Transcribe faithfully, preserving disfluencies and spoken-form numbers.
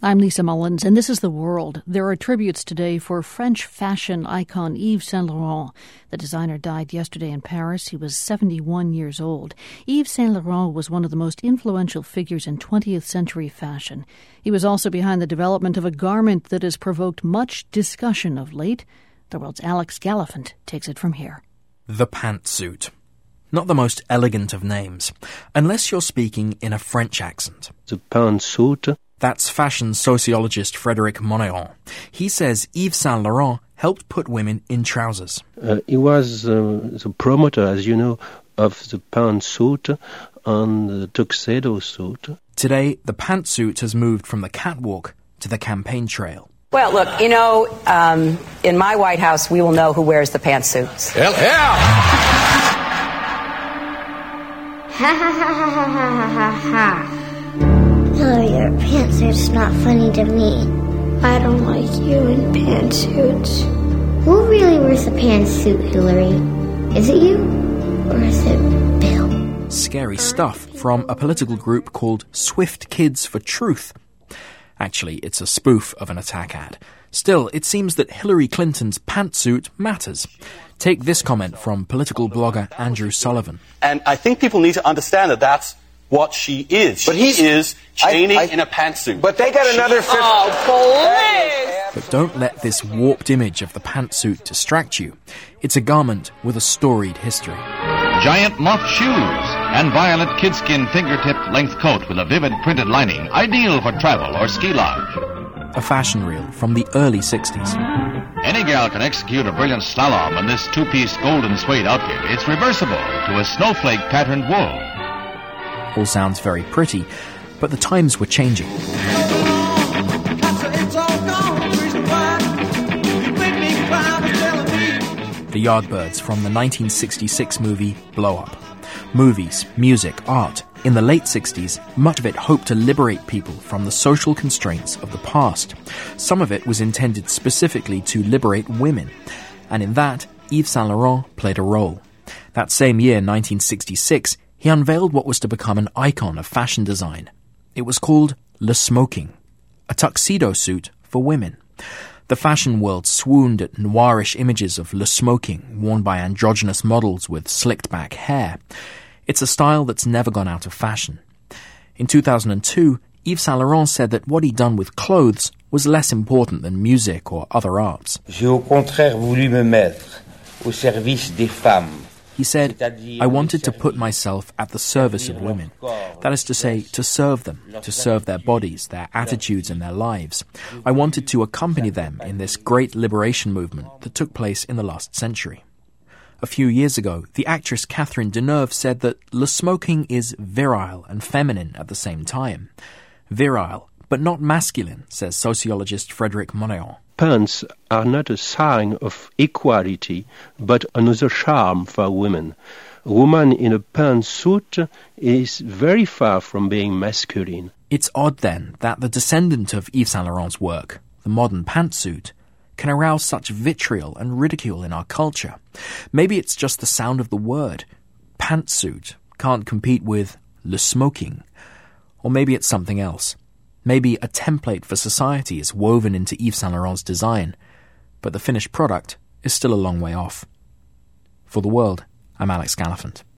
I'm Lisa Mullins, and this is The World. There are tributes today for French fashion icon Yves Saint Laurent. The designer died yesterday in Paris. He was seventy-one years old. Yves Saint Laurent was one of the most influential figures in twentieth century fashion. He was also behind the development of a garment that has provoked much discussion of late. The World's Alex Gallafent takes it from here. The pantsuit. Not the most elegant of names, unless you're speaking in a French accent. The pantsuit. That's fashion sociologist Frédéric Monneron. He says Yves Saint Laurent helped put women in trousers. Uh, he was uh, the promoter, as you know, of the pantsuit and the tuxedo suit. Today, the pantsuit has moved from the catwalk to the campaign trail. Well, look, you know, um, in my White House, we will know who wears the pantsuits. Hell yeah! Ha ha ha ha ha ha ha ha. No, your pantsuit's not funny to me. I don't like you in pantsuits. Who really wears a pantsuit, Hillary? Is it you? Or is it Bill? Scary stuff from a political group called Swift Kids for Truth. Actually, it's a spoof of an attack ad. Still, it seems that Hillary Clinton's pantsuit matters. Take this comment from political blogger Andrew Sullivan. And I think people need to understand that that's what she is. But he is Cheney I, I, in a pantsuit. But they got another fifty. Oh, But don't let this warped image of the pantsuit distract you. It's a garment with a storied history. Giant moth shoes and violet kidskin fingertip length coat with a vivid printed lining, ideal for travel or ski lodge. A fashion reel from the early sixties. Any gal can execute a brilliant slalom in this two-piece golden suede outfit. It's reversible to a snowflake patterned wool. All sounds very pretty, but the times were changing. The Yardbirds from the nineteen sixty-six movie Blow Up. Movies, music, art. In the late sixties, much of it hoped to liberate people from the social constraints of the past. Some of it was intended specifically to liberate women. And in that, Yves Saint Laurent played a role. That same year, nineteen sixty-six, he unveiled what was to become an icon of fashion design. It was called Le Smoking, a tuxedo suit for women. The fashion world swooned at noirish images of Le Smoking, worn by androgynous models with slicked-back hair. It's a style that's never gone out of fashion. In two thousand two, Yves Saint Laurent said that what he'd done with clothes was less important than music or other arts. J'ai au contraire voulu me mettre au service des femmes. He said, I wanted to put myself at the service of women. That is to say, to serve them, to serve their bodies, their attitudes and their lives. I wanted to accompany them in this great liberation movement that took place in the last century. A few years ago, the actress Catherine Deneuve said that Le Smoking is virile and feminine at the same time. Virile, but not masculine, says sociologist Frédéric Monneron. Pants are not a sign of equality, but another charm for women. A woman in a pantsuit is very far from being masculine. It's odd, then, that the descendant of Yves Saint Laurent's work, the modern pantsuit, can arouse such vitriol and ridicule in our culture. Maybe it's just the sound of the word. Pantsuit can't compete with Le Smoking. Or maybe it's something else. Maybe a template for society is woven into Yves Saint Laurent's design, but the finished product is still a long way off. For The World, I'm Alex Gallafent.